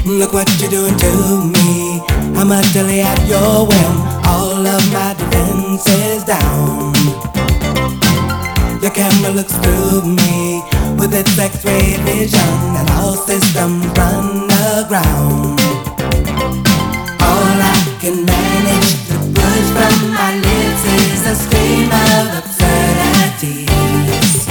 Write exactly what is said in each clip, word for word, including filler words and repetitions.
Look what you're doing to me. I'm utterly at your whim. All of my defenses down. Your camera looks through me with its X-ray vision, and all systems run aground. All I can manage to push from my lips is a stream of absurdities.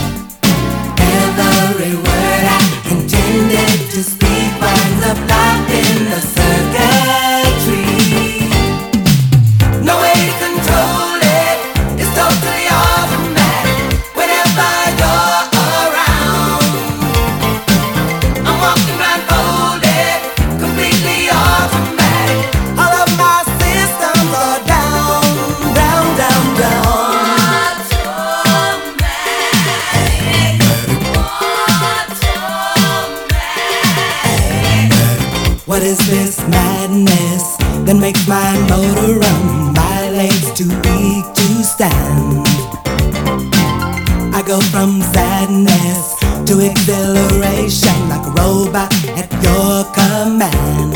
Every word I intended to speak winds up locked in the circuitry. No way to control it, it's totally automatic. Whenever you're around, I'm walking blindfolded, completely automatic. All of my systems are down, down, down, down. What is this madness that makes my motor run? My legs too weak to stand. I go from sadness to exhilaration like a robot at your command.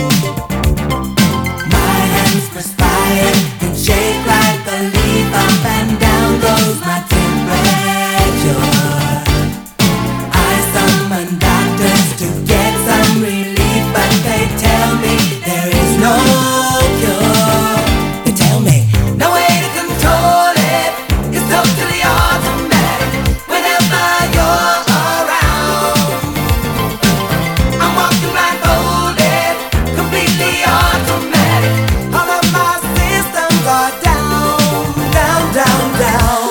My hands perspire and shake like a leaf. Up and down goes my temperature. I summon doctors to get some relief, but they tell me there is no cure. They tell me no way to control it, it's totally automatic. Whenever you're around, I'm walking blindfolded, completely automatic. All of my systems are down, down, down, down.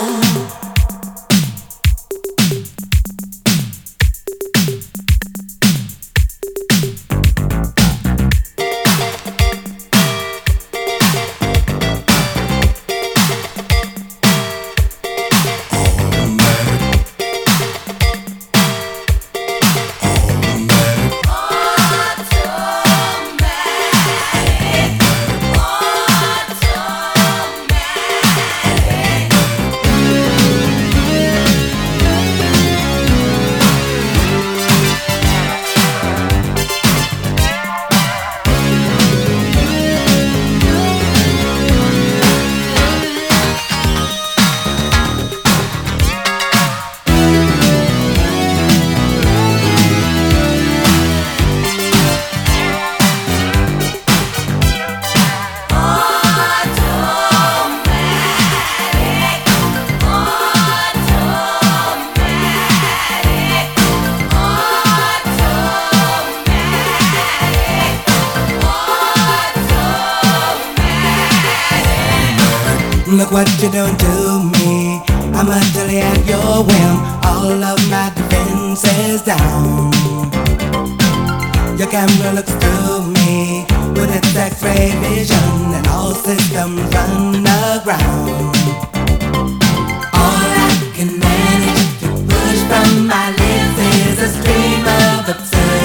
Look what you're doing to me. I'm utterly at your whim. All of my defenses down. Your camera looks through me with its X-ray vision, and all systems run aground. All I can manage to push from my lips is a stream of absurd.